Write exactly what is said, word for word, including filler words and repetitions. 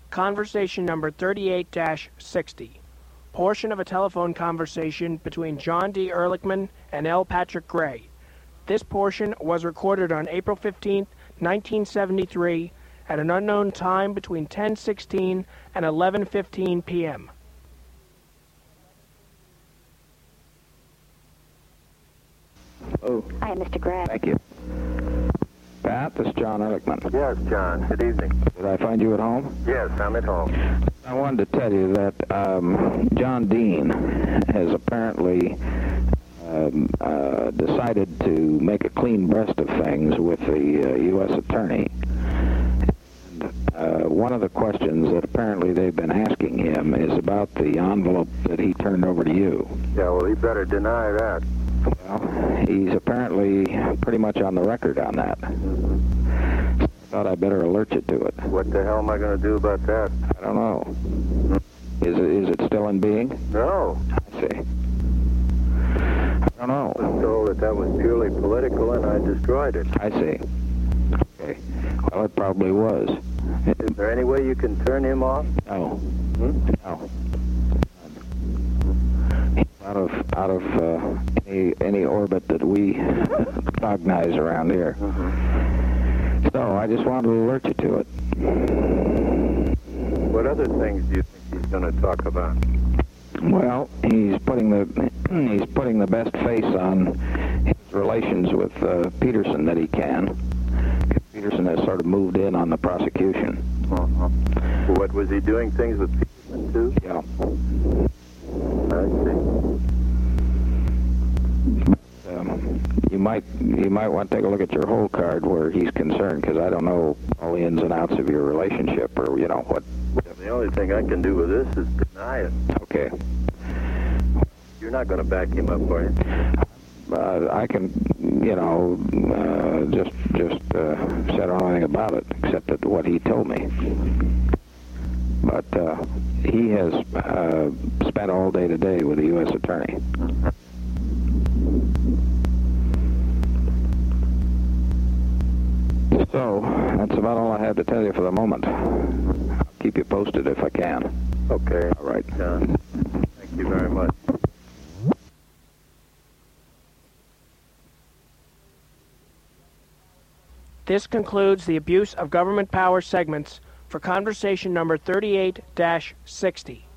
Conversation number thirty-eight dash sixty. Portion of a telephone conversation between John D. Ehrlichman and L. Patrick Gray. This portion was recorded on April fifteenth, nineteen seventy-three, at an unknown time between ten sixteen and eleven fifteen p m Oh. Hi, Mister Gray. Thank you. Pat, this is John Ehrlichman. Yes, John. Good evening. Did I find you at home? Yes, I'm at home. I wanted to tell you that um, John Dean has apparently um, uh, decided to make a clean breast of things with the uh, U S Attorney. And, uh, one of the questions that apparently they've been asking him is about the envelope that he turned over to you. Yeah, well, he better deny that. Well, he's apparently pretty much on the record on that. Thought I better alert you to it. What the hell am I going to do about that? I don't know. Is it, is it still in being? No. I see. I don't know. I was told that that was purely political, and I destroyed it. I see. Okay. Well, it probably was. Is there any way you can turn him off? No. Hmm? No. Out of out of uh, any any orbit that we cognize around here. Mm-hmm. So I just wanted to alert you to it. What other things do you think he's going to talk about? Well, he's putting the he's putting the best face on his relations with uh, Peterson that he can. Peterson has sort of moved in on the prosecution. Uh-huh. What, was he doing things with Peterson too? Yeah. I see. Um, you might you might want to take a look at your whole card where he's concerned, because I don't know all the ins and outs of your relationship, or you know what. Yeah, the only thing I can do with this is deny it. Okay. You're not going to back him up, are you? Uh, I can, you know, uh, just just uh, say I don't know anything about it except that what he told me. But uh, he has uh, spent all day today with the U S Attorney. So that's about all I have to tell you for the moment. I'll keep you posted if I can. Okay. All right. John. Thank you very much. This concludes the abuse of government power segments for conversation number thirty-eight dash sixty.